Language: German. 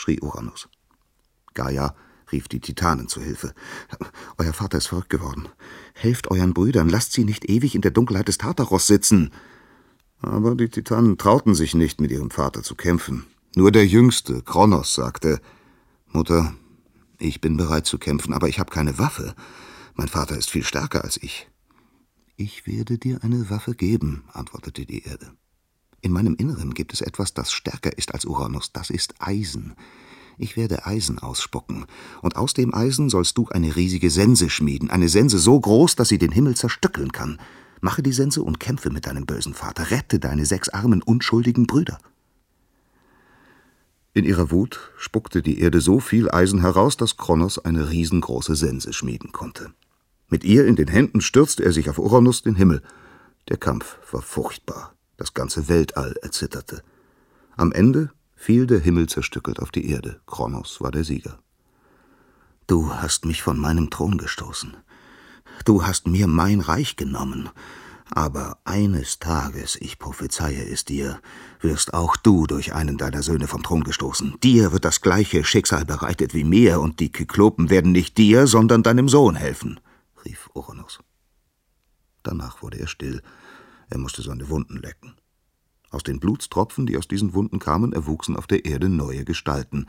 schrie Uranus. Gaia rief die Titanen zu Hilfe. »Euer Vater ist verrückt geworden. Helft euren Brüdern, lasst sie nicht ewig in der Dunkelheit des Tartaros sitzen.« Aber die Titanen trauten sich nicht, mit ihrem Vater zu kämpfen. Nur der Jüngste, Kronos, sagte: »Mutter, ich bin bereit zu kämpfen, aber ich habe keine Waffe. Mein Vater ist viel stärker als ich.« »Ich werde dir eine Waffe geben«, antwortete die Erde. »In meinem Inneren gibt es etwas, das stärker ist als Uranus. Das ist Eisen. Ich werde Eisen ausspucken, und aus dem Eisen sollst du eine riesige Sense schmieden, eine Sense so groß, dass sie den Himmel zerstückeln kann. Mache die Sense und kämpfe mit deinem bösen Vater. Rette deine 6 armen, unschuldigen Brüder.« In ihrer Wut spuckte die Erde so viel Eisen heraus, dass Kronos eine riesengroße Sense schmieden konnte. Mit ihr in den Händen stürzte er sich auf Uranus, den Himmel. Der Kampf war furchtbar. Das ganze Weltall erzitterte. Am Ende fiel der Himmel zerstückelt auf die Erde. Kronos war der Sieger. »Du hast mich von meinem Thron gestoßen. Du hast mir mein Reich genommen. Aber eines Tages, ich prophezeie es dir, wirst auch du durch einen deiner Söhne vom Thron gestoßen. Dir wird das gleiche Schicksal bereitet wie mir, und die Kyklopen werden nicht dir, sondern deinem Sohn helfen«, rief Uranus. Danach wurde er still. Er musste seine Wunden lecken. Aus den Blutstropfen, die aus diesen Wunden kamen, erwuchsen auf der Erde neue Gestalten.